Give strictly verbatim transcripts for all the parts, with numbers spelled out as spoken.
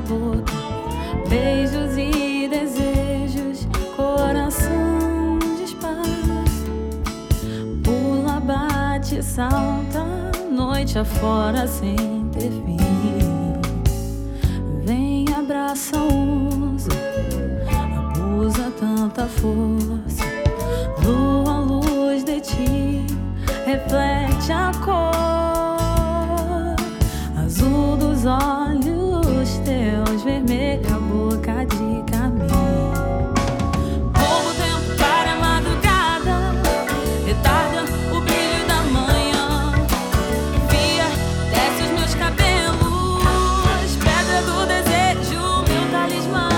boca, beijos e desejos, coração dispara, pula, bate, salta, noite afora sem ter fim. Vem, abraça, usa, abusa tanta força. Lua, luz de ti, reflete a cor azul dos olhos teus, vermelha a boca de caminho. Rouba o tempo para a madrugada, retarda o brilho da manhã, via, desce os meus cabelos, pedra do desejo, meu talismã.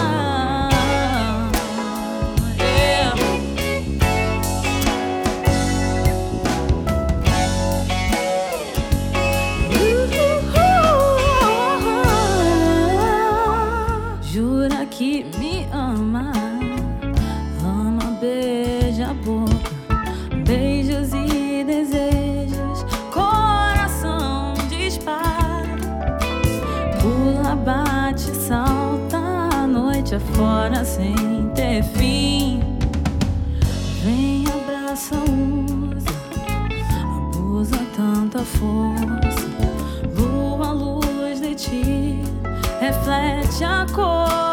Yeah. Jura que me ama, ama, beija a boca, beijos e desejos, coração dispara, pula, bate, salta, a noite afora sem ter fim. Vem, abraça, usa, abusa tanta força. Lua, luz de ti, reflete a cor